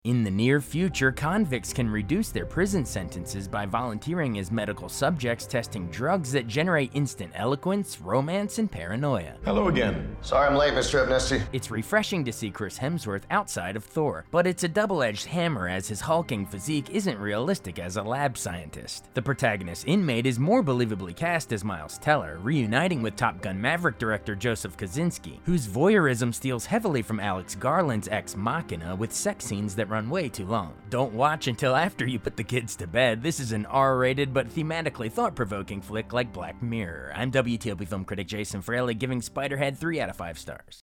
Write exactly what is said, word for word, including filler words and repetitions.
In the near future, convicts can reduce their prison sentences by volunteering as medical subjects testing drugs that generate instant eloquence, romance, and paranoia. Hello again. Sorry I'm late, Mister Abnesti. It's refreshing to see Chris Hemsworth outside of Thor, but it's a double-edged hammer as his hulking physique isn't realistic as a lab scientist. The protagonist inmate is more believably cast as Miles Teller, reuniting with Top Gun Maverick director Joseph Kosinski, whose voyeurism steals heavily from Alex Garland's Ex Machina with sex scenes that run way too long. Don't watch until after you put the kids to bed. This is an R-rated but thematically thought-provoking flick like Black Mirror. I'm W T O P film critic Jason Fraley, giving Spiderhead three out of five stars.